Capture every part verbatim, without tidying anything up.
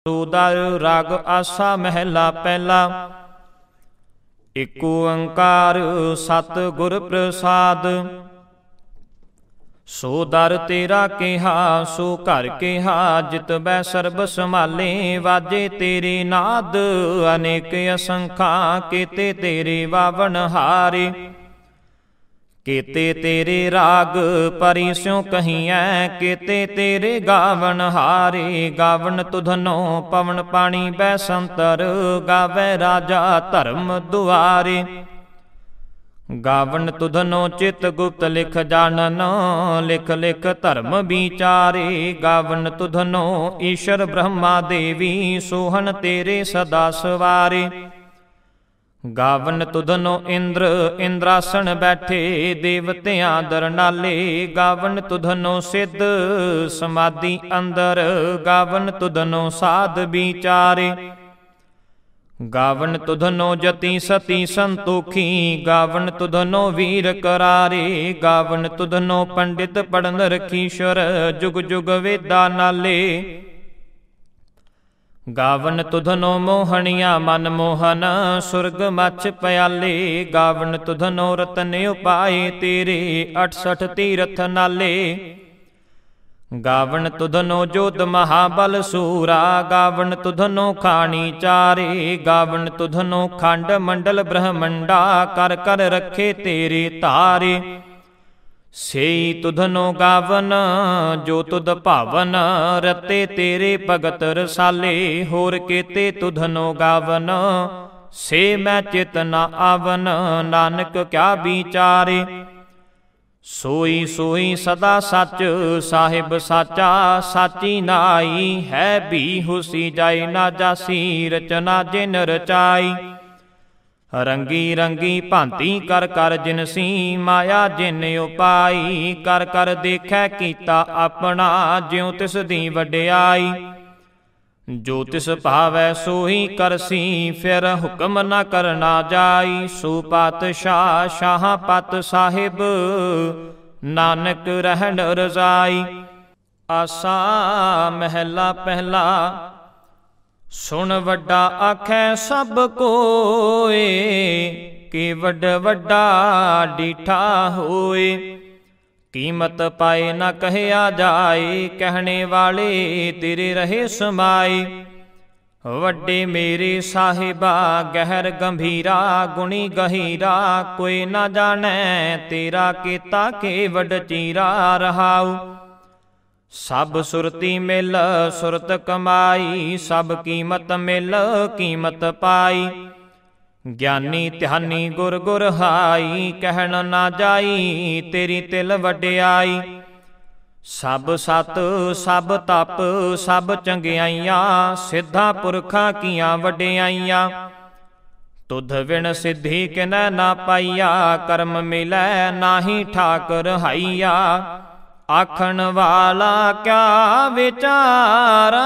ਸੂਦਰ ਰਾਗ ਆਸਾ ਮਹਿਲਾ ਪਹਿਲਾ। ਇਕ ਓੰਕਾਰ ਸਤਿਗੁਰ ਪ੍ਰਸਾਦ। ਸੋ ਦਰ ਤੇਰਾ ਕਿਹਾ ਸੋ ਘਰ ਕਿਹਾ, ਜਿਤ ਬੈ ਸਰਬ ਸੰਭਾਲੇ। ਵਾਜੇ ਤੇਰੇ ਨਾਦ ਅਨੇਕ ਅਸੰਖਾ, ਕੀਤੇ ਤੇਰੇ ਵਾਵਣ ਹਾਰੇ। ਕੀਤੇ ਤੇਰੇ ਰਾਗ ਪਰੀ ਸਿਉ ਕਹੀਐ, ਕੀਤੇ ਤੇਰੇ ਗਾਵਣ ਹਾਰੇ। ਗਾਵਣ ਤੁਧਨੋ ਪਵਨ ਪਾਣੀ ਬੈ ਸੰਤਰ, ਗਾਵੈ ਰਾਜਾ ਧਰਮ ਦੁਆਰੇ। ਗਾਵਣ ਤੁਧਨੋ ਚਿਤ ਗੁਪਤ ਲਿਖ ਜਾਣਨ, ਲਿਖ ਲਿਖ ਧਰਮ ਵਿਚਾਰੇ। ਗਾਵਣ ਤੁਧਨੋ ਈਸ਼ਰ ਬ੍ਰਹਮਾ ਦੇਵੀ, ਸੋਹਣ ਤੇਰੇ ਸਦਾ ਸਵਾਰੇ। ਗਾਵਨ ਤੁਧਨੋ ਇੰਦਰ ਇੰਦਰਾਸਣ ਬੈਠੇ, ਦੇਵਤਿਆਂ ਦਰ ਨਾਲੇ। ਗਾਵਨ ਤੁਧਨੋ ਸਿੱਧ ਸਮਾਧੀ ਅੰਦਰ, ਗਾਵਨ ਤੁਧਨੋ ਸਾਧ ਵਿਚਾਰੇ। ਗਾਵਨ ਤੁਧਨੋ ਜਤੀ ਸਤੀ ਸੰਤੋਖੀ, ਗਾਵਨ ਤੁਧਨੋ ਵੀਰ ਕਰਾਰੇ। ਗਾਵਨ ਤੁਧਨੋ ਪੰਡਿਤ ਪੜਨ ਰਖੀਸ਼ਰ, ਜੁਗ ਜੁਗ ਵੇਦਾ ਨਾਲੇ। ਗਾਵਨ ਤੁਧਨੋ ਮੋਹਣੀਆਂ ਮਨ ਮੋਹਨ, ਸੁਰਗ ਮਛ ਪਿਆਲੇ। ਗਾਵਨ ਤੁਧਨੋ ਰਤਨ ਉਪਾਏ ਤੇਰੇ, ਅਠਸਠ ਤੀਰਥ ਨਾਲੇ। ਗਾਵਨ ਤੁਧਨੋ ਜੋਧ ਮਹਾਬਲ ਸੂਰਾ, ਗਾਵਨ ਤੁਧਨੋ ਖਾਣੀ ਚਾਰੇ। ਗਾਵਨ ਤੁਧਨੋ ਖੰਡ ਮੰਡਲ ਬ੍ਰਹਮੰਡਾ, ਕਰ ਕਰ ਰੱਖੇ ਤੇਰੇ ਧਾਰੇ। ਸੇਈ ਤੁਧਨੋ ਗਾਵਨ ਜੋ ਤੁਧ ਭਾਵਨ, ਰਤੇ ਤੇਰੇ ਭਗਤ ਰਸਾਲੇ। ਹੋਰ ਕੀਤੇ ਤੁਧਨੋ ਗਾਵਨ, ਸੇ ਮੈਂ ਚਿਤ ਨ ਆਵਨ। ਨਾਨਕ ਕਿਆ ਵਿਚਾਰੇ। ਸੋਈ ਸੋਈ ਸਦਾ ਸੱਚ ਸਾਹਿਬ ਸਾਚਾ, ਸਾਚੀ ਨਾਈ ਹੈ ਵੀ ਹੁਸੀ ਜਾਈ ਨਾ ਜਾਸੀ। ਰਚਨਾ ਜਿਨ ਰਚਾਈ ਰੰਗੀ ਰੰਗੀ ਭਾਂਤੀ ਕਰ ਕਰ ਜਿਨਸੀ, ਮਾਇਆ ਜਿਨ ਉਪਾਈ। ਕਰ ਕਰ ਦੇਖੈ ਕੀਤਾ ਆਪਣਾ, ਜਿਉ ਤਿਸ ਦੀ ਵਡਿਆਈ। ਜੋ ਤਿਸ ਭਾਵੈ ਸੋਈ ਕਰਸੀ, ਫਿਰ ਹੁਕਮ ਨ ਕਰਨਾ ਜਾਈ। ਸੋ ਪਾਤਸ਼ਾਹ ਸ਼ਾਹ ਪਤ ਸਾਹਿਬ, ਨਾਨਕ ਰਹਿਣ ਰਜ਼ਾਈ। ਆਸਾ ਮਹਿਲਾ ਪਹਿਲਾ। ਸੁਣ ਵੱਡਾ ਆਖੈ ਸਭ ਕੋਏ, ਕਿ ਵੱਡ ਵੱਡਾ ਡੀਠਾ ਹੋਏ। ਕੀਮਤ ਪਾਏ ਨਾ ਕਹਿਆ ਜਾਏ, ਕਹਿਣੇ ਵਾਲੇ ਤੇਰੇ ਰਹੇ ਸਮਾਏ। ਵੱਡੇ ਮੇਰੇ ਸਾਹਿਬਾ ਗਹਿਰ ਗੰਭੀਰਾ, ਗੁਣੀ ਗਹੀਰਾ। ਕੋਈ ਨਾ ਜਾਣੈ ਤੇਰਾ ਕੀਤਾ ਕੇ ਵੱਡ ਚੀਰਾ ਰਹਾਉ। ਸਭ ਸੁਰਤੀ ਮਿਲ ਸੁਰਤ ਕਮਾਈ, ਸਭ ਕੀਮਤ ਮਿਲ ਕੀਮਤ ਪਾਈ। ਗਿਆਨੀ ਧਿਆਨੀ ਗੁਰ ਗੁਰ ਹਾਈ, ਕਹਿਣ ਨਾ ਜਾਈ ਤੇਰੀ ਤਿਲ ਵਡਿਆਈ। ਸਭ ਸਤ ਸਭ ਤਪ ਸਭ ਚੰਗਿਆਈਆਂ, ਸਿੱਧਾ ਪੁਰਖਾਂ ਕੀਆਂ ਵਡਿਆਈਆਂ। ਤੁਧ ਵਿਣ ਸਿੱਧੀ ਕਿਨੈ ਨਾ ਪਾਈਆ, ਕਰਮ ਮਿਲੈ ਨਾਹੀ ਠਾਕ ਰਹਾਈਆ। ਆਖਣ ਵਾਲਾ ਕਿਆ ਵਿਚਾਰਾ,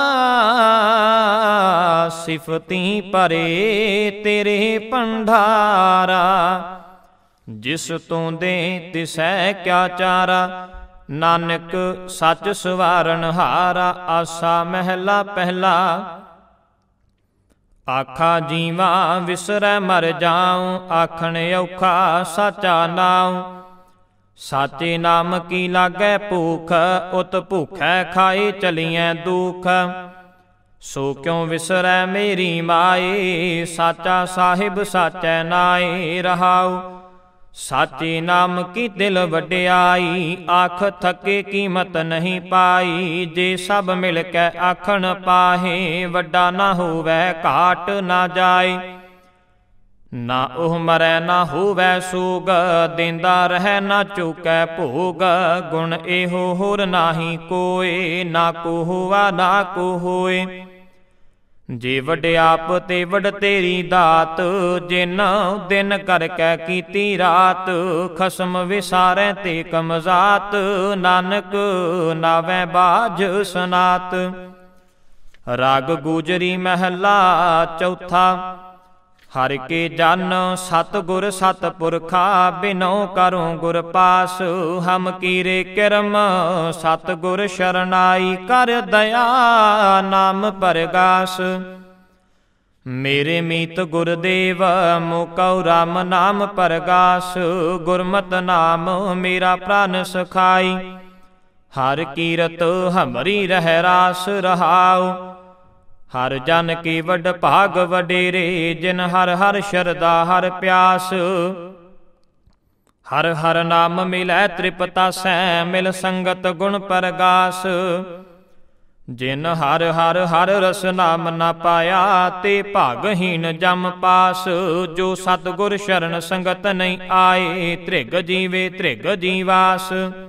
ਸਿਫਤੀ ਭਰੇ ਤੇਰੇ ਭੰਡਾਰਾ। ਜਿਸ ਤੂੰ ਦੇ ਤਿਸੈ ਕਿਆ ਚਾਰਾ, ਨਾਨਕ ਸੱਚ ਸਵਾਰਨ ਹਾਰਾ। ਆਸਾ ਮਹਿਲਾ ਪਹਿਲਾ। ਆਖਾ ਜੀਵਾ ਵਿਸਰੈ ਮਰ ਜਾਉ, ਆਖਣ ਔਖਾ ਸਾਚਾ ਨਾਉ। ਸਾਚੇ ਨਾਮ ਕੀ ਲਾਗੈ ਭੂਖ, ਉਤ ਭੂਖੈ ਖਾਏ ਚਲੀਐ ਦੁਖ। ਸੋ ਕਿਉ ਵਿਸਰੈ ਮੇਰੀ ਮਾਏ, ਸਾਚਾ ਸਾਹਿਬ ਸਾਚੈ ਨਾਏ ਰਹਾਉ। ਸਾਚੇ ਨਾਮ ਕੀ ਦਿਲ ਵਡਿਆਈ, ਆਖ ਥਕੇ ਕੀਮਤ ਨਹੀਂ ਪਾਈ। ਜੇ ਸਭ ਮਿਲ ਕੇ ਆਖਣ ਪਾਹੇ, ਵੱਡਾ ਨਾ ਹੋਵੈ ਘਾਟ ਨਾ ਜਾਏ। ਨਾ ਉਹ ਮਰੈ ਨਾ ਹੋਵੈ ਸੋਗ, ਦੇਂਦਾ ਰਹਿ ਨਾ ਚੁਕੈ ਭੋਗ। ਗੁਣ ਇਹੋ ਹੋਰ ਨਾਹੀ ਕੋਏ, ਨਾ ਕੋ ਹੋਵਾ ਨਾ ਕੋ ਹੋਏ। ਜੇ ਵੱਡ ਆਪ ਤੇ ਵੱਡ ਤੇਰੀ ਦਾਤ, ਜਿਨ ਦਿਨ ਕਰਕੇ ਕੀਤੀ ਰਾਤ। ਖਸਮ ਵਿਸਾਰੈ ਤੇ ਕਮਜ਼ਾਤ, ਨਾਨਕ ਨਾਵੈ ਬਾਝ ਸਨਾਤ। ਰਾਗ ਗੂਜਰੀ ਮਹਿਲਾ ਚੌਥਾ। ਹਰਿ ਕੇ ਜਨ ਸਤਿਗੁਰ ਸਤਿਪੁਰਖਾ ਬਿਨਉ ਕਰੂੰ ਗੁਰ ਪਾਸ। ਹਮ ਕੀਰੇ ਕਿਰਮ ਸਤਿਗੁਰ ਸ਼ਰਨਾਈ ਕਰ ਦਇਆ ਨਾਮ ਪਰਗਾਸ। ਮੇਰੇ ਮੀਤ ਗੁਰਦੇਵ ਮੁਕਉ ਰਾਮ ਨਾਮ ਪਰਗਾਸ। ਗੁਰਮਤਿ ਨਾਮ ਮੇਰਾ ਪ੍ਰਾਨ ਸਖਾਈ ਹਰ ਕੀਰਤ ਹਮਰੀ ਰਹਿ ਰਾਸ ਰਹਾਉ। ਹਰ ਜਨ ਕੀ ਵੱਡ ਭਾਗ ਵਡੇਰੇ ਜਿਨ ਹਰ ਹਰ ਸ਼ਰਧਾ ਹਰ ਪਿਆਸ। ਹਰ ਹਰ ਨਾਮ ਮਿਲੈ ਤ੍ਰਿਪਤਾਸੈ ਮਿਲ ਸੰਗਤ ਗੁਣ ਪਰਗਾਸ। ਜਿਨ ਹਰ ਹਰ ਹਰ ਰਸ ਨਾਮ ਨਾ ਪਾਇਆ ਤੇ ਭਾਗਹੀਨ ਜਮ ਪਾਸ। ਜੋ ਸਤਿਗੁਰ ਸ਼ਰਨ ਸੰਗਤ ਨਹੀਂ ਆਏ ਧ੍ਰਿਗ ਜੀਵੇ ਧ੍ਰਿਗ ਜੀਵਾਸ।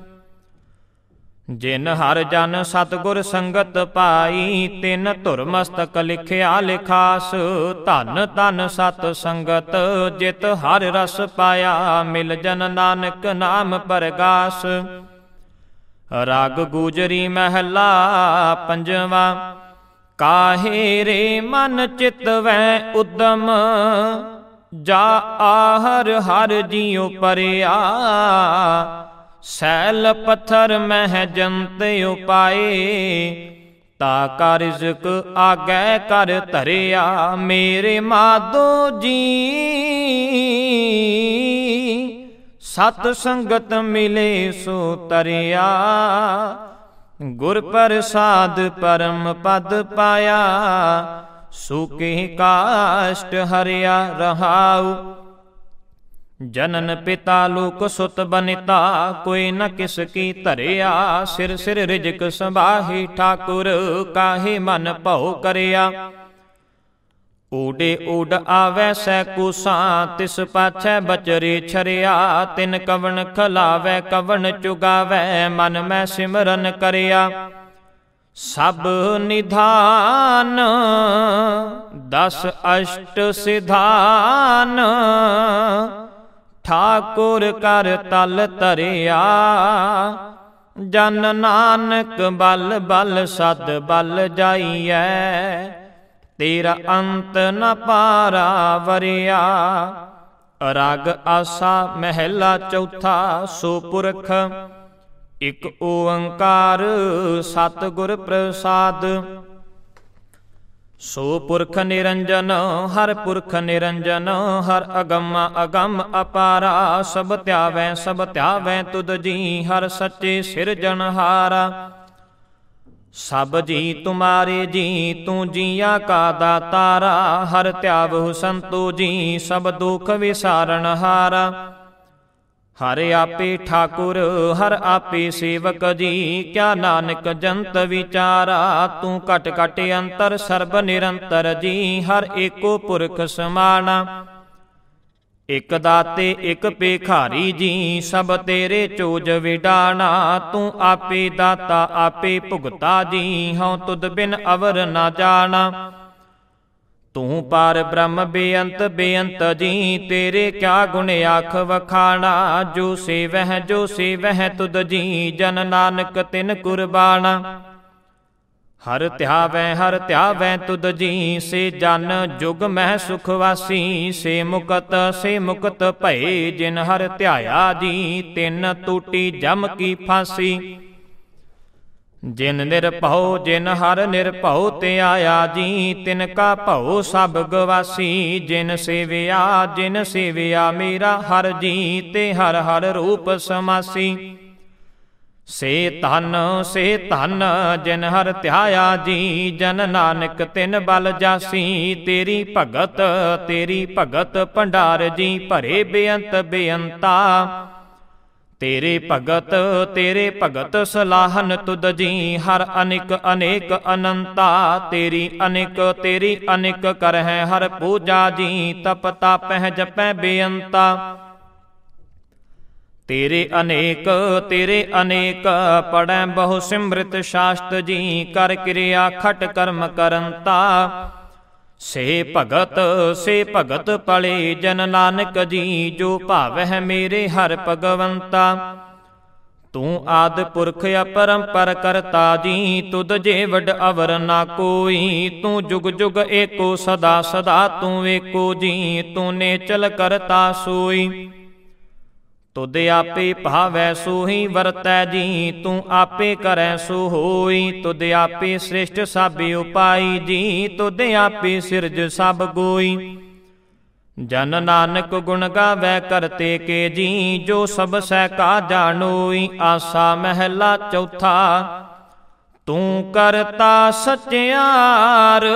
ਜਿਨ ਹਰ ਜਨ ਸਤਿਗੁਰ ਸੰਗਤ ਪਾਈ ਤਿਨ ਧੁਰ ਮਸਤਕ ਲਿਖਿਆ ਲਿਖਾਸ। ਧਨ ਧਨ ਸਤ ਸੰਗਤ ਜਿਤ ਹਰ ਰਸ ਪਾਇਆ ਮਿਲ ਜਨ ਨਾਨਕ ਨਾਮ ਪਰਗਾਸ। ਰਾਗ ਗੂਜਰੀ ਮਹਿਲਾ ਪੰਜਵਾ। ਕਾਹੇ ਰੇ ਮਨ ਚਿਤਵੈ ਉਦਮ ਜਾ ਆਹਰ ਹਰ ਜੀਉ ਪਰਿਆ। ਸੈਲ ਪੱਥਰ ਮਹਿ ਜੰਤ ਉਪਾਏ ਤਾ ਕਾ ਰਿਜ਼ਕ ਆਗੈ ਕਰ ਧਰਿਆ। ਮੇਰੇ ਮਾਧੋ ਜੀ ਸਤ ਸੰਗਤ ਮਿਲੇ ਸੋ ਤਰਿਆ। ਗੁਰ ਪ੍ਰਸਾਦ ਪਰਮ ਪਦ ਪਾਇਆ ਸੁਖੀ ਕਾਸ਼ਟ ਹਰਿਆ ਰਹਾਉ। ਜਨਨ ਪਿਤਾ ਲੋਕ ਸੁਤ ਬਨਿਤਾ ਕੋਈ ਨ ਕਿਸ ਕੀ ਧਰਿਆ। ਸਿਰ ਸਿਰ ਰਿਜਕ ਸੰਭਾਹੀ ਠਾਕੁਰ ਕਾਹੇ ਮਨ ਭਉ ਕਰਿਆ। ਊਡੇ ਊਡ ਆਵੈ ਸੈ ਕੂਸਾਂ ਤਿਸ ਪਾਛੈ ਬਚਰੇ ਛਰਿਆ। ਤਿਨ ਕਵਣ ਖਲਾਵੈ ਕਵਣ ਚੁਗਾਵੈ ਮਨ ਮੈਂ ਸਿਮਰਨ ਕਰਿਆ। ਸਭ ਨਿਧਾਨ ਦਸ ਅਸ਼ਟ ਸਿਧਾਨ ਠਾਕੁਰ ਕਰ ਤਲ ਧਰਿਆ। ਜਨ ਨਾਨਕ ਬਲ ਬਲ ਸਦ ਬਲ ਜਾਈਐ ਤੇਰਾ ਅੰਤ ਨ ਪਾਰਾ ਵਰਿਆ। ਰਾਗ ਆਸਾ ਮਹਿਲਾ ਚੌਥਾ। ਸੋ ਪੁਰਖ ਇਕ ਓੰਕਾਰ ਸਤਿਗੁਰ ਪ੍ਰਸਾਦ। ਸੋ ਪੁਰਖ ਨਿਰੰਜਨ ਹਰ ਪੁਰਖ ਨਿਰੰਜਨ ਹਰ ਅਗਮ ਅਗਮ ਅਪਾਰਾ। ਸਭ ਧਿਆਵੈ ਸਭ ਧਿਆਵੈ ਤੁਧ ਜੀ ਹਰ ਸੱਚੇ ਸਿਰਜਣਹਾਰਾ। ਸਭ ਜੀ ਤੁਮਾਰੇ ਜੀ ਤੂੰ ਜੀਆਂ ਕਾ ਦਾਤਾਰਾ। ਹਰ ਧਿਆਵਹੁ ਸੰਤੋ ਜੀ ਸਭ ਦੁਖ ਵਿਸਾਰਨ ਹਾਰਾ। ਹਰ ਆਪੇ ਠਾਕੁਰ ਹਰ ਆਪੇ ਸੇਵਕ ਜੀ ਕਿਆ ਨਾਨਕ ਜੰਤ ਵਿਚਾਰਾ। ਤੂੰ ਘਟ ਘਟ ਅੰਤਰ ਸਰਬ ਨਿਰੰਤਰ ਜੀ ਹਰ ਏਕੋ ਪੁਰਖ ਸਮਾਣਾ। ਇਕ ਦਾਤੇ ਇਕ ਭੇਖਾਰੀ ਜੀ ਸਭ ਤੇਰੇ ਚੋਜ ਵਿਡਾਣਾ। ਤੂੰ ਆਪੇ ਦਾਤਾ ਆਪੇ ਭੁਗਤਾ ਜੀ ਹਉ ਤੁਧ ਬਿਨ ਅਵਰ ਨਾ ਜਾਣਾ। ਤੂੰ ਪਾਰ ਬ੍ਰਹਮ ਬੇਅੰਤ ਬੇਅੰਤ ਜੀ ਤੇਰੇ ਕਿਆ ਗੁਣ ਆਖ ਵਖਾਣਾ। ਜੋ ਸੇਵਹਿ ਜੋ ਸੇਵਹਿ ਤੁਧ ਜੀ ਜਨ ਨਾਨਕ ਤਿਨ ਕੁਰਬਾਨਾ। ਹਰ ਧਿਆਵੈ ਹਰ ਧਿਆਵੈ ਤੁਧ ਜੀ ਸੇ ਜਨ ਜੁਗ ਮਹਿ ਸੁਖ ਵਾਸੀ। ਸੇ ਮੁਕਤ ਸੇ ਮੁਕਤ ਭਏ ਜਿਨ ਹਰ ਧਿਆਇਆ ਜੀ ਤਿਨ ਟੂਟੀ ਜਮ ਕੀ ਫਾਂਸੀ। ਜਿਨ ਨਿਰਭਉ ਜਿਨ ਹਰ ਨਿਰਭਉ ਤੇ ਆਇਆ ਜੀ ਤਿਨ ਕਾ ਭਉ ਸਭ ਗਵਾਸੀ। ਜਿਨ ਸੇਵਿਆ ਜਿਨ ਸੇਵਿਆ ਮੇਰਾ ਹਰ ਜੀ ਤੇ ਹਰ ਹਰ ਰੂਪ ਸਮਾਸੀ। ਸੇ ਧਨ ਸੇ ਧਨ ਜਿਨ ਹਰ ਧਿਆਇਆ ਜੀ ਜਨ ਨਾਨਕ ਤਿਨ ਬਲ ਜਾਸੀ। ਤੇਰੀ ਭਗਤ ਤੇਰੀ ਭਗਤ ਭੰਡਾਰ ਜੀ ਭਰੇ ਬੇਅੰਤ ਬੇਅੰਤਾ। ਤੇਰੇ ਭਗਤ ਤੇਰੇ ਭਗਤ ਸਲਾਹਨ ਤੁਧ ਜੀ ਹਰ ਅਨੇਕ ਅਨੇਕ ਅਨੰਤਾ। ਤੇਰੀ ਅਨੇਕ ਤੇਰੀ ਅਨੇਕ ਕਰਹਿ ਹਰ ਪੂਜਾ ਜੀ ਤਪ ਤਾਪਹਿ ਜਪੈ ਬੇਅੰਤਾ। ਤੇਰੇ ਅਨੇਕ ਤੇਰੇ ਅਨੇਕ ਪੜੈ ਬਹੁ ਸਿਮ੍ਰਿਤ ਸ਼ਾਸਤ ਜੀ ਕਰ ਕਿਰਿਆ ਖਟ ਕਰਮ ਕਰੰਤਾ। ਸੇ ਭਗਤ ਸੇ ਭਗਤ ਪਲੇ ਜਨ ਨਾਨਕ ਜੀ ਜੋ ਭਾਵਹਿ ਮੇਰੇ ਹਰ ਭਗਵੰਤਾ। ਤੂੰ ਆਦਿ ਪੁਰਖ ਅਪਰੰਪਰ ਕਰਤਾ ਜੀ, ਤੁਧ ਜੇ ਵਡ ਅਵਰ ਨਾ ਕੋਈ। ਤੂੰ ਜੁਗ ਜੁਗ ਏਕੋ ਸਦਾ ਸਦਾ ਤੂੰ ਏਕੋ ਜੀ, ਤੂੰ ਨੇਚਲ ਕਰਤਾ ਸੋਈ। ਤੁਧ ਆਪੇ ਭਾਵੈ ਸੋਹੀ ਵਰਤੈ ਜੀ, ਤੂੰ ਆਪੇ ਕਰੈ ਸੋ ਹੋਈ। ਤੁਧ ਆਪੇ ਸ੍ਰਿਸ਼ਟ ਸਭ ਉਪਾਈ ਜੀ, ਤੁਧ ਆਪੇ ਸਿਰਜ ਸਭ ਗੋਈ। ਜਨ ਨਾਨਕ ਗੁਣ ਗਾਵੈ ਕਰਤੇ ਕੇ ਜੀ, ਜੋ ਸਭ ਸਹਿ ਕਾ ਜਾਣੋਈ। ਆਸਾ ਮਹਿਲਾ ਚੌਥਾ, ਤੂੰ ਕਰਤਾ ਸਚਿਆਰ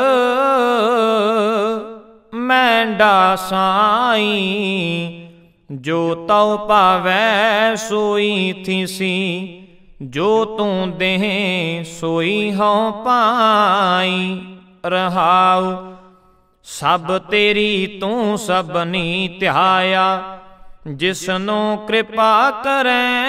ਮੈਂਡਾ ਸਾਈ। ਜੋ ਤਉ ਪਾਵੈ ਸੋਈ ਥੀਸੀ, ਜੋ ਤੂੰ ਦੇਹ ਸੋਈ ਹਉ ਪਾਈ। ਰਹਾਉ ਸਭ ਤੇਰੀ ਤੂੰ ਸਭਨੀ ਧਿਆਇਆ, ਜਿਸਨੂੰ ਕਿਰਪਾ ਕਰੈ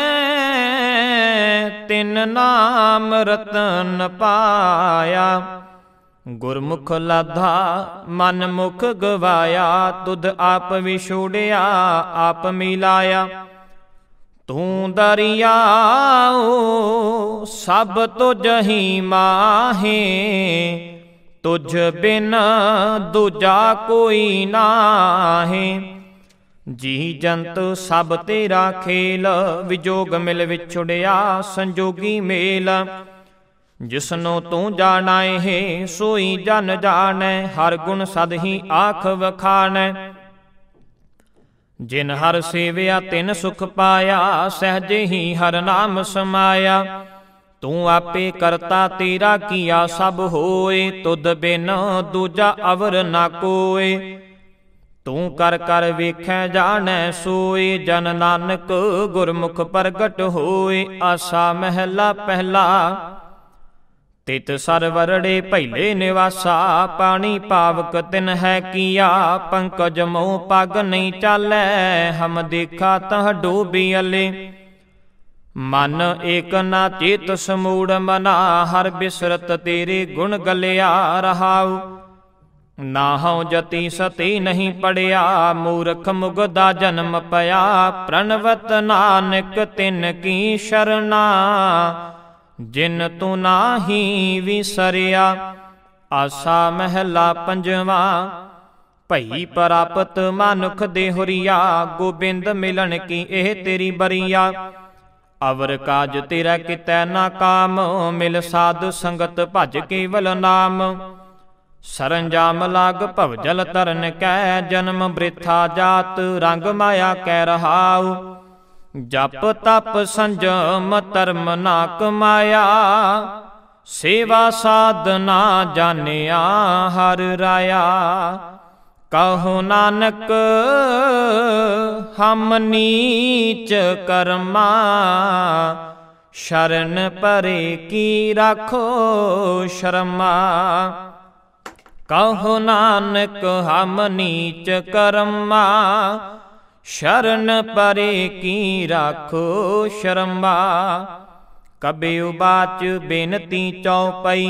ਤਿਨ ਨਾਮ ਰਤਨ ਪਾਇਆ। ਗੁਰਮੁਖ ਲਾਧਾ ਮਨ ਮੁਖ ਗਵਾਇਆ, ਤੁਧ ਆਪ ਵਿਛੋੜਿਆ ਆਪ ਮਿਲਾਇਆ। ਤੂੰ ਦਰਿਆਉ ਸਭ ਤੁਝ ਹੀ ਮਾਹੇ, ਤੁਝ ਬਿਨ ਦੂਜਾ ਕੋਈ ਨਾਹੀਂ। ਜੀ ਜੰਤ ਸਭ ਤੇਰਾ ਖੇਲ, ਵਿਜੋਗ ਮਿਲ ਵਿਛੁੜਿਆ ਸੰਜੋਗੀ ਮੇਲ। ਜਿਸਨੂੰ ਤੂੰ ਜਾਣੈ ਹੈ ਸੋਈ ਜਨ ਜਾਣੈ, ਹਰ ਗੁਣ ਸਦ ਹੀ ਆਖ ਵਖਾਣੈ। ਜਿਨ ਹਰ ਸੇਵਿਆ ਤਿਨ ਸੁਖ ਪਾਇਆ, ਸਹਿਜੇ ਹੀ ਹਰ ਨਾਮ ਸਮਾਇਆ। ਤੂੰ ਆਪੇ ਕਰਤਾ ਤੇਰਾ ਕੀਆ ਸਭ ਹੋਏ, ਤੁਧ ਬਿਨ ਦੂਜਾ ਅਵਰ ਨਾ ਕੋਏ। ਤੂੰ ਕਰ ਕਰ ਵੇਖੈ ਜਾਣੈ ਸੋਏ, ਜਨ ਨਾਨਕ ਗੁਰਮੁਖ ਪ੍ਰਗਟ ਹੋਏ। ਆਸਾ ਮਹਿਲਾ ਪਹਿਲਾ, ਤਿਤ ਸਰਵਰੜੇ ਪਹਿਲੇ ਨਿਵਾਸਾ। ਪਾਣੀ ਪਾਵਕ ਤਿਨ ਹੈ ਕੀਆ, ਪੰਕਜ ਮੋਹ ਪਗ ਨਹੀਂ ਚਾਲੈ। ਹਮ ਦੇਖਾ ਤਹ ਡੋਬੀ ਅਲੇ, ਮਨ ਏਕ ਨਾ ਚੇਤ ਸਮੂੜ ਮਨਾ। ਹਰ ਬਿਸਰਤ ਤੇਰੇ ਗੁਣ ਗਲਿਆ ਰਹਾਉ, ਨਾਹਉ ਜਤੀ ਸਤੀ ਨਹੀਂ ਪੜਿਆ। ਮੂਰਖ ਮੁਗਦਾ ਜਨਮ ਪਿਆ, ਪ੍ਰਣਵਤ ਨਾਨਕ ਤਿਨ ਕੀ ਸ਼ਰਨਾ। ਜਿਨ ਤੂੰ ਨਾਹੀ ਵਿਸਰਿਆ। ਆਸਾ ਮਹਿਲਾ ਪੰਜਵਾ, ਭਈ ਪ੍ਰਾਪਤ ਮਾਨੁਖ ਦੇ ਹੁਰੀਆ। ਗੋਬਿੰਦ ਮਿਲਣ ਕੀ ਇਹ ਤੇਰੀ ਬਰੀਆ। ਅਵਰ ਕਾਜ ਤੇਰਾ ਕਿਤੈ ਨਾ ਕਾਮ, ਮਿਲ ਸਾਧ ਸੰਗਤ ਭਜ ਕੇਵਲ ਨਾਮ। ਸਰੰਜਾਮ ਲਾਗ ਭਵਜਲ ਤਰਨ ਕੈ, ਜਨਮ ਬ੍ਰਿਥਾ ਜਾਤ ਰੰਗ ਮਾਇਆ ਕੈ ਰਹਾਉ। ਜਪ ਤਪ ਸੰਜਮ ਧਰਮ ਨਾ ਕਮਾਇਆ, ਸੇਵਾ ਸਾਧਨਾ ਜਾਣਿਆ ਹਰ ਰਾਇਆ। ਕਹੋ ਨਾਨਕ ਹਮ ਨੀਚ ਕਰਮਾ, ਸ਼ਰਨ ਪਰੇ ਕੀ ਰਾਖੋ ਸ਼ਰਮਾ। ਕਹੋ ਨਾਨਕ ਹਮ ਨੀਚ ਕਰਮਾ, ਸ਼ਰਨ ਪਰੇ ਕੀ ਰਾਖੋ ਸ਼ਰਮਾ। ਕਬਿ ਉਬਾਚ ਬੇਨਤੀ ਚਉਪਈ,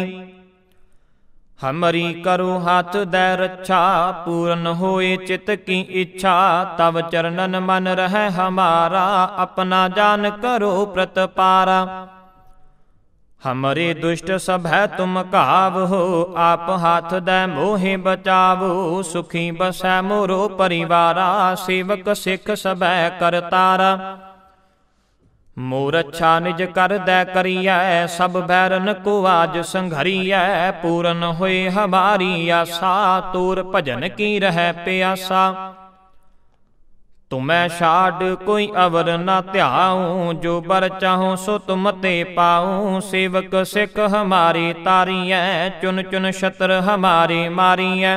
ਹਮਰੀ ਕਰੋ ਹੱਥ ਦੈ ਰੱਛਾ। ਪੂਰਨ ਹੋਏ ਚਿਤ ਕੀ ਇੱਛਾ, ਤਵ ਚਰਨਨ ਮਨ ਰਹਿ ਹਮਾਰਾ। ਆਪਣਾ ਜਾਨ ਕਰੋ ਪ੍ਰਤਪਾਰਾ, ਹਮਰੇ ਦੁਸ਼ਟ ਸਭੈ ਤੁਮ ਘਾਵਹੋ। ਆਪ ਹਾਥ ਦੈ ਮੋਹਿ ਬਚਾਵੋ, ਸੁਖੀ ਬਸੈ ਮੋਰੋ ਪਰਿਵਾਰਾ। ਸੇਵਕ ਸਿੱਖ ਸਭੈ ਕਰਤਾਰਾ, ਮੋਰ ਅੱਛਾ ਨਿਜ ਕਰਦੈ ਕਰੀਐ। ਸਭ ਬੈਰਨ ਕੋ ਆਜ ਸੰਘਰੀਐ, ਪੂਰਨ ਹੋਏ ਹਮਾਰੀ ਆਸਾ। ਤੂਰ ਭਜਨ ਕੀ ਰਹਿ ਪਿਆਸਾ, ਤੁਮੈ ਛਾਡ ਕੋਈ ਅਵਰ ਨਾ ਧਿਆਉ। ਜੋ ਬਰ ਚਾਹੋ ਸੋ ਤੁਮ ਤੇ ਪਾਉ। ਸੇਵਕ ਸਿੱਖ ਹਮਾਰੀ ਤਾਰੀਐ, ਚੁਨ ਚੁਨ ਛਤਰ ਹਮਾਰੇ ਮਾਰੀਐ।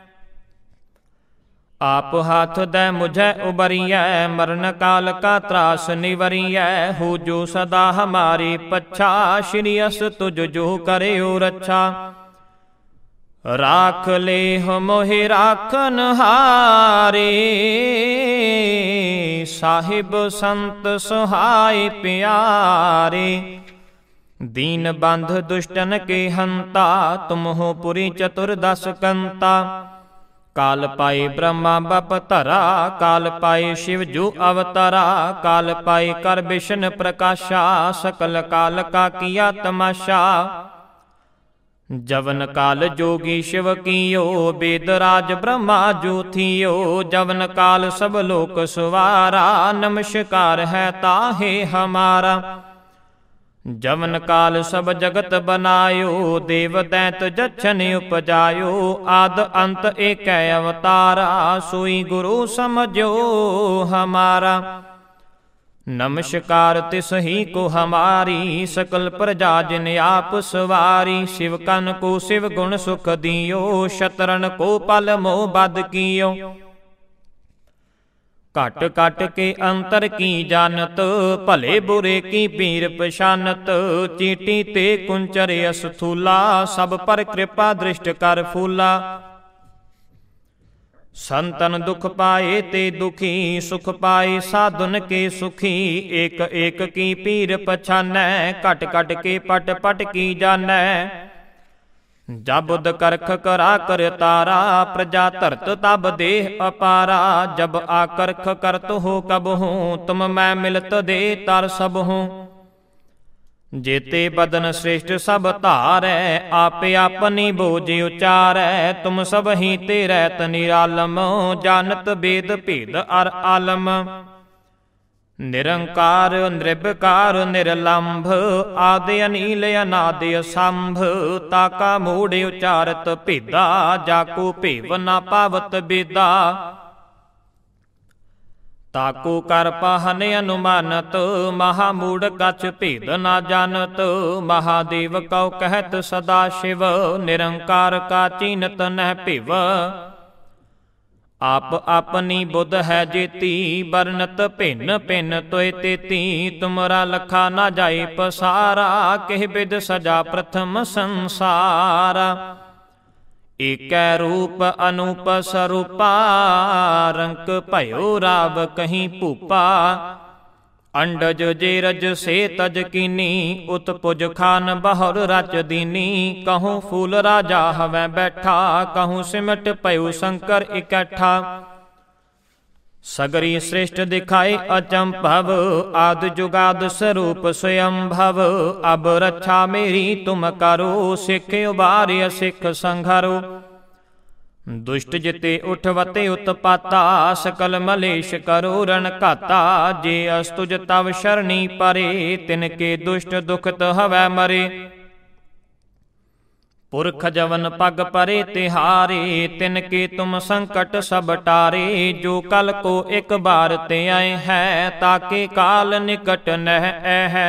ਆਪ ਹਾਥ ਦੈ ਮੁਝੈ ਉਬਰੀਐ, ਮਰਨ ਕਾਲ ਕਾ ਤਰਾਸ ਨਿਵਰੀਐ। ਹੋ ਜੋ ਸਦਾ ਹਮਾਰੀ ਪੱਛਾ, ਸ਼੍ਰੀ ਅਸ ਤੁਜ ਜੋ ਕਰਿਓ ਰੱਛਾ। ਰਾਖ ਲੇਹ ਮੋਹਿ ਰਾਖਨ ਹਾਰੇ, ਸਾਹਿਬ ਸੰਤ ਸੁਹਾਏ ਪਿਆਰੇ। ਦੀਨ ਬੰਧ ਦੁਸ਼ਟਨ ਕੇ ਹੰਤਾ, ਤੁਮ ਹੋ ਪੁਰੀ ਚਤੁਰ ਦਸ ਕੰਤਾ। ਕਾਲ ਪਾਈ ਬ੍ਰਹਮਾ ਬਪ ਧਰਾ, ਕਾਲ ਪਾਈ ਸ਼ਿਵ ਜੂ ਅਵਤਾਰਾ, ਕਾਲ ਪਾਈ ਕਰ ਬਿਸ਼ਨ ਪ੍ਰਕਾਸ਼ਾ, ਸਕਲ ਕਾਲ ਕਾ ਕੀਆ ਤਮਾਸ਼ਾ। ਜਵਨ ਕਾਲ ਜੋਗੀ ਸ਼ਿਵ ਕੀਓ, ਬੇਦ ਰਾਜ ਬ੍ਰਹਮਾ ਜੂ ਥੀਓ, ਜਵਨ ਕਾਲ ਸਭ ਲੋਕ ਸੁਵਾਰਾ, ਨਮਸਕਾਰ ਹੈ ਤਾਹੇ ਹਮਾਰਾ। ਜਵਨ ਕਾਲ ਸਭ ਜਗਤ ਬਨਾਇਓ, ਦੇਵ ਦੈਂਤ ਜਛਨ ਉਪਜਾਇਓ, ਆਦ ਅੰਤ ਏਕੈ ਅਵਤਾਰਾ, ਸੋਈ ਗੁਰੂ ਸਮਝਿਓ ਹਮਾਰਾ। ਨਮਸਕਾਰ ਤਿਸਹੀ ਕੋ ਹਮਾਰੀ, ਸਕਲ ਪ੍ਰਜਾ ਜਿਨ ਆਪ ਸਵਾਰੀ। शिव कन को शिव गुण सुख दियो, शतरन को पल मोह बद कियो। घट घट के अंतर की जानत, भले बुरे की पीर पछानत। चीटी ते कुंचर अस्थूला, सब पर कृपा दृष्ट कर फूला। संतन दुख पाए ते दुखी, सुख पाए साधुन के सुखी। एक एक की पीर पछानै, घट घट के पट पट की जानै। जब उद करख करा कर तारा, प्रजा धरत तब देह अपारा। जब आकर्ख करत हो कब हूँ, तुम मैं मिलत दे तर सब हूँ। जेते बदन श्रेष्ठ सब धारै, आपे अपनी बोझ उचारै। तुम सब ही ते रहत निरालम, जानत बेद भेद अर आलम। निरंकार निर्विकार निर्लंभ, आदि अनील अनादि असंभ। ताका मूढ़ उचारत भेदा, जाको भेव न पावत बेदा। ताको कर पहन अनुमानत, महामूढ़ कछ भेद न जानत। महादेव कौ कहत सदा शिव, निरंकार का चीनत नह भिव। आप अपनी बुध है जेती, बरनत भिन्न भिन्न तोय तेती। तुमरा लखा न जाए पसारा, किह बिद सजा प्रथम संसारा। एकै रूप अनूप स्वरूपा, रंक भयो राव कहीं भूपा। अंडज जेरज से तज कीनी, उत्पुज खान बहुर रच दीनी। कहूँ फूल राजा हवै बैठा, कहूँ सिमट पयो शंकर इकट्ठा। सगरी श्रेष्ठ दिखाए अचंभव, आद जुगाद स्वरूप स्वयंभव। अब रक्षा मेरी तुम करो, सिख उबार्य सिख संघरो। दुष्ट जिते उठवते उत्पाता, सकल मलेश करो रण घाता। जे अस्तुज तव शरणी परे, तिनके दुष्ट दुखत हवै मरे। पुरख जवन पग परे तिहारे, तिनके तुम संकट सब टारे। जो कल को एक बार ते आए हैं, ताके काल निकट नह है।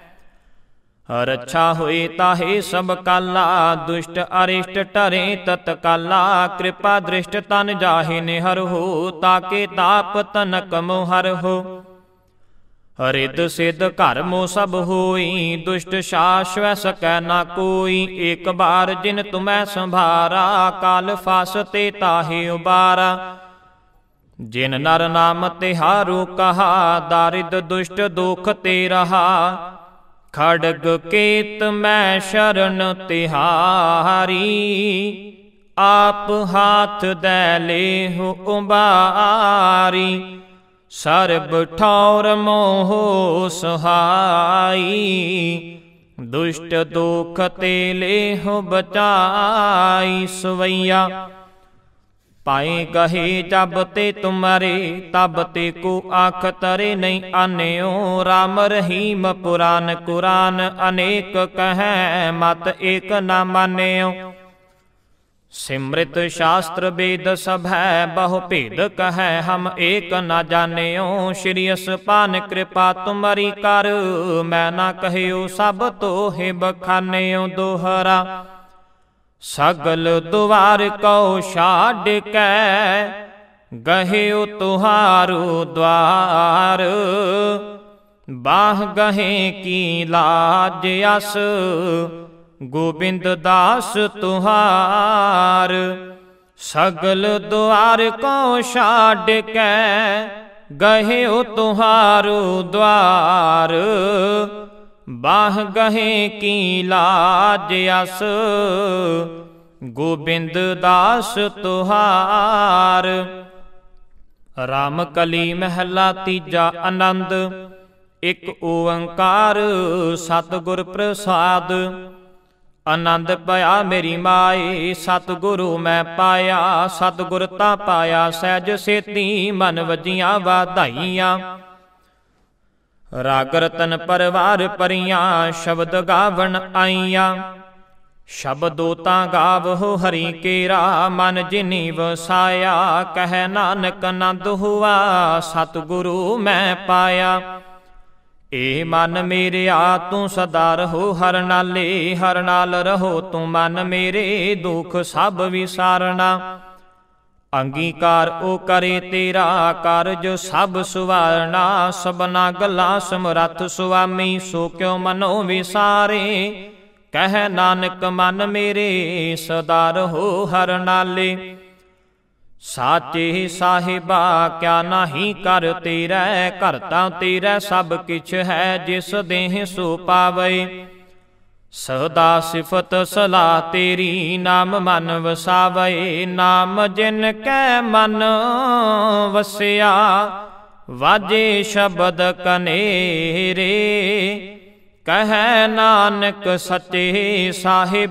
रक्षा हुई ताहे सब काला, दुष्ट अरिष्ट टरे तत्काला। कृपा दृष्ट तन जाहि निहर हो, ताके ताप तनक मोहर हो। रिद सिद्ध घर मो सब होई, दुष्ट शाश्वै सकै ना कोई। एक बार जिन तुम्हें संभारा, काल फासते ताहे उबारा। जिन नर नाम तिहारो कहा, दारिद दुष्ट दोख ते रहा। खड़ग केत मैं शरण तिहारी, आप हाथ दे लेहु उबारी। सर्ब ठौर मोह सहाई, दुष्ट दोख ते लेहु बचाई। सवैया पाए गहे जब ते तुम्हारे, तब ते को आख तरे नहीं आन्यो। राम रहीम पुराण कुरान, अनेक कहें मत एक न मान्यो। सिमृत शास्त्र वेद सब है, बहु भेद कहे हम एक न जान्यो। श्री असपान कृपा तुम्हारी कर, मैं ना कहियो सब तो हे बखान्यो। दोहरा सगल दुआर को छाड़ के, गहियो तुहारो द्वार। बाह गहे की लाज अस, गोबिंद दास तुहार। सगल द्वार को छाड़ के, गहियो तुहारो द्वार। बाह गहे की लाज अस, ਗੋਬਿੰਦ ਦਾਸ ਤੁਹਾਰ। ਰਾਮ ਕਲੀ ਮਹਿਲਾ ਤੀਜਾ ਆਨੰਦ। ਇੱਕ ਓੰਕਾਰ ਸਤਿਗੁਰ ਪ੍ਰਸਾਦ। ਆਨੰਦ ਪਾਇਆ ਮੇਰੀ ਮਾਏ ਸਤਿਗੁਰੂ ਮੈਂ ਪਾਇਆ। ਸਤਿਗੁਰ ਤਾਂ ਪਾਇਆ ਸਹਿਜ ਸੇਤੀ ਮਨ ਵਜੀਆਂ ਵਾਧਾਈਆਂ। ਰਾਗ ਰਤਨ ਪਰਵਾਰ ਪਰੀਆਂ ਸ਼ਬਦ ਗਾਵਣ ਆਈਆਂ। ਸ਼ਬਦੋ ਤਾਂ ਗਾਵਹੁ ਹਰੀ ਕੇਰਾ ਮਨ ਜਿਨੀ ਵਸਾਇਆ। ਕਹਿ ਨਾਨਕ ਆਨੰਦ ਹੁਆ ਸਤਿਗੁਰੂ ਮੈਂ ਪਾਇਆ। ਏ ਮਨ ਮੇਰਿਆ ਤੂੰ ਸਦਾ ਰਹੋ ਹਰ ਨਾਲੇ। ਹਰ ਨਾਲ ਰਹੋ ਤੂੰ ਮਨ ਮੇਰੇ ਦੁਖ ਸਭ ਵਿਸਾਰਨਾ। ਅੰਗੀਕਾਰ ਓ ਕਰੇ ਤੇਰਾ ਕਾਰਜ ਸਭ ਸੁਵਾਰਨਾ। ਸਭਨਾ ਗੱਲਾਂ ਸਮਰੱਥ ਸੁਆਮੀ ਸੋ ਕਿਉ ਮਨੋ ਵਿਸਾਰੇ। ਕਹਿ ਨਾਨਕ ਮਨ ਮੇਰੇ ਸਦਾ ਰਹੋ ਹਰ ਨਾਲੇ। ਸਾਚੇ ਸਾਹਿਬਾ ਕਿਆ ਨਾਹੀ ਕਰ ਤੇਰੈ। ਘਰ ਤਾਂ ਤੇਰਾ ਸਭ ਕਿਛ ਹੈ ਜਿਸ ਦੇਹ ਸੋ ਪਾਵੇ। ਸਦਾ ਸਿਫਤ ਸਲਾਹ ਤੇਰੀ ਨਾਮ ਮਨ ਵਸਾਵੇ। ਨਾਮ ਜਿਨ ਕੈ ਮਨ ਵਸਿਆ ਵਾਜੇ ਸ਼ਬਦ ਕਨੇਰੇ। ਕਹਿ ਨਾਨਕ ਸੱਚੇ ਸਾਹਿਬ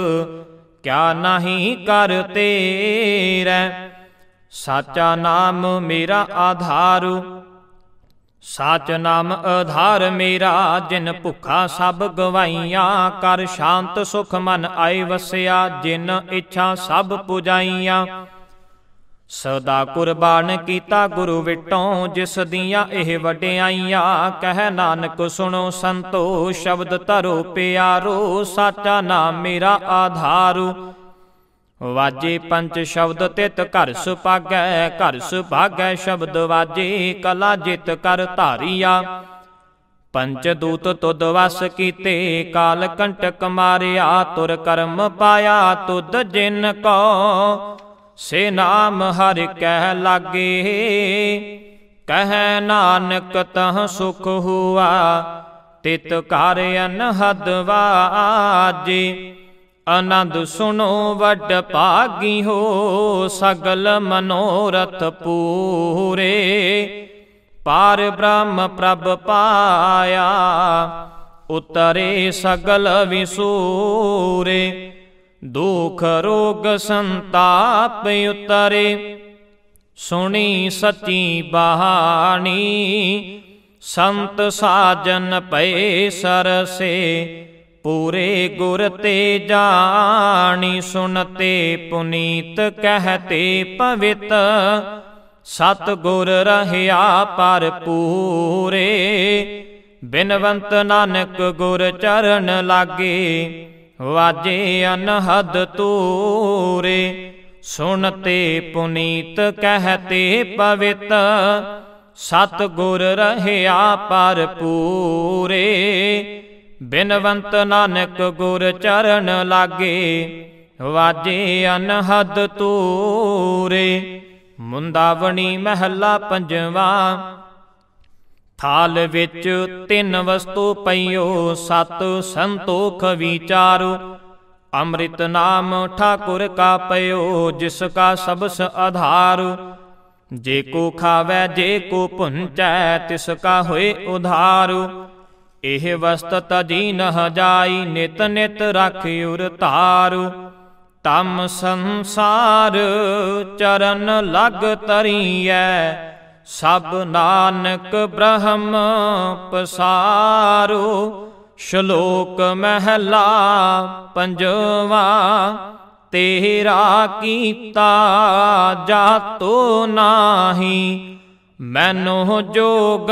ਕਿਆ ਨਾਹੀ ਕਰ ਤੇਰੈ। ਸਾਚਾ ਨਾਮ ਮੇਰਾ ਆਧਾਰੂ। ਸਾਚ ਨਾਮ ਆਧਾਰ ਮੇਰਾ ਜਿਨ ਭੁੱਖਾ ਸਭ ਗਵਾਈਆਂ। ਕਰ ਸ਼ਾਂਤ ਸੁਖ ਮਨ ਆਏ ਵਸਿਆ ਜਿਨ ਇੱਛਾ ਸਭ ਪੁਜਾਈਆਂ। ਸਦਾ ਕੁਰਬਾਨ ਕੀਤਾ ਗੁਰੂ ਵਿਟੋਂ ਜਿਸ ਦੀਆਂ ਇਹ ਵਡਿਆਈਆਂ। ਕਹਿ ਨਾਨਕ ਸੁਣੋ ਸੰਤੋ ਸ਼ਬਦ ਧਰੋ ਪਿਆਰੋ। ਸਾਚਾ ਨਾਮ ਮੇਰਾ ਆਧਾਰੂ। ਵਾਜੇ ਪੰਚ ਸ਼ਬਦ ਤਿਤ ਘਰ ਸੁਭਾਗੈ। ਘਰ ਸੁਭਾਗੈ ਸ਼ਬਦ ਵਾਜੇ ਕਲਾ ਜਿਤ ਕਰ ਧਾਰੀਆ। ਪੰਚ ਦੂਤ ਤੁਧ ਵਸ ਕੀਤੇ ਕਾਲ ਕੰਟਕ ਮਾਰਿਆ। ਤੁਰ ਕਰਮ ਪਾਇਆ ਤੁਧ ਜਿਨ ਕੋ ਸੇ ਨਾਮ ਹਰਿ ਕਹਿ ਲਾਗੇ। ਕਹਿ ਨਾਨਕ ਤਹ ਸੁਖ ਹੁਆ ਤਿਤ ਘਰ ਅਨਹਦ ਵਾਜੇ। ਆਨੰਦ ਸੁਣੋ ਵੱਡ ਭਾਗੀ ਹੋ ਸਗਲ ਮਨੋਰਥ ਪੂਰੇ। ਪਾਰ ਬ੍ਰਹਮ ਪ੍ਰਭ ਪਾਇਆ ਉਤਰੇ ਸਗਲ ਵਿਸੂਰੇ। ਦੁਖ ਰੋਗ ਸੰਤਾਪ ਉਤਰੇ ਸੁਣੀ ਸਚੀ ਬਾਣੀ। ਸੰਤ ਸਾਜਨ ਪਏ ਸਰਸੇ ਪੂਰੇ ਗੁਰ ਤੇ ਜਾਣੀ। ਸੁਨਤੇ ਪੁਨੀਤ ਕਹਤੇ ਪਵਿੱਤ ਸਤ ਗੁਰ ਰਹਿਆ ਪਰ ਪੂਰੇ। ਬਿਨਵੰਤ ਨਾਨਕ ਗੁਰ ਚਰਨ ਲਾਗੇ ਵਾਜੇ ਅਨਹਦ ਤੂਰੇ। ਸੁਨਤੇ ਪੁਨੀਤ ਕਹਤੇ ਪਵਿੱਤ ਸਤ ਗੁਰ ਰਹਿਆ ਪਰ ਪੂਰੇ। ਬਿਨਵੰਤ ਨਾਨਕ ਗੁਰ ਚਰਨ ਲਾਗੇ ਵਾਜੇ ਅਨਹਦ ਤੂਰੇ। ਮੁੰਦਾਵਣੀ ਮਹਿਲਾ ਪੰਜਵਾ। ਥਾਲ ਵਿੱਚ ਤਿੰਨ ਵਸਤੂ ਪਈਓ ਸਤ ਸੰਤੋਖ ਵਿਚਾਰੋ। ਅੰਮ੍ਰਿਤ ਨਾਮ ਠਾਕੁਰ ਕਾ ਪਇਓ ਜਿਸ ਕਾ ਸਬਸ ਆਧਾਰ। ਜੇ ਕੋ ਖਾਵੈ ਜੇ ਕੋ ਭੁੰਚੈ ਤਿਸ ਕਾ ਹੋਏ ਉਧਾਰ। ਇਹ ਵਸਤ ਤਜੀ ਨਹ ਜਾਈ ਨਿਤ ਨਿਤ ਰਾਖਿ ਉਰ ਧਾਰੂ। ਤਮ ਸੰਸਾਰ ਚਰਨ ਲਗ ਤਰੀਐ ਸਭ ਨਾਨਕ ਬ੍ਰਹਮ ਪਸਾਰੋ। ਸ਼ਲੋਕ ਮਹਿਲਾ ਪੰਜਵਾ। ਤੇਰਾ ਕੀਤਾ ਜਾਤੋ ਨਾਹੀ ਮੈਨੋ ਜੋਗ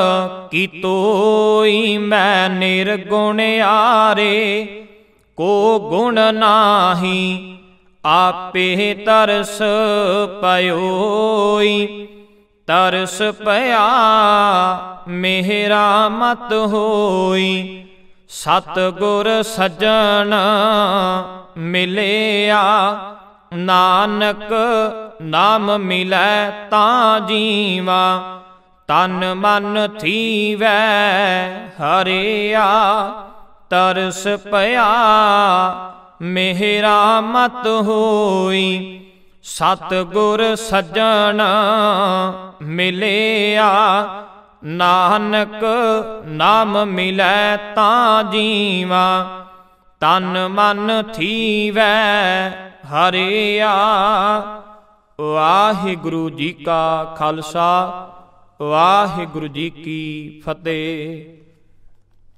ਕੀਤੋਈ। ਮੈਂ ਨਿਰਗੁਣਿਆਰੇ ਕੋ ਗੁਣ ਨਾਹੀ ਆਪੇ ਤਰਸ ਪਇਓਈ। ਤਰਸ ਪਿਆ ਮੇਰਾ ਮਤ ਹੋਈ। ਸਤ ਗੁਰ ਸੱਜਣ ਮਿਲਿਆ ਨਾਨਕ ਨਾਮ ਮਿਲੈ ਤਾਂ ਜੀਵਾ। ਤਨ ਮਨ ਥੀਵੈ ਹਰਿਆ ਤਰਸ ਪਿਆ ਮੇਰਾ ਮਤ ਹੋਈ। ਸਤਿਗੁਰ ਸੱਜਣ ਮਿਲਿਆ, ਨਾਨਕ ਨਾਮ ਮਿਲੈ ਤਾਂ ਜੀਵਾ। ਤਨ ਮਨ ਥੀਵੈ ਹਰਿਆ। ਵਾਹਿਗੁਰੂ ਜੀ ਕਾ ਖਾਲਸਾ, ਵਾਹਿਗੁਰੂ ਜੀ ਕੀ ਫਤਿਹ।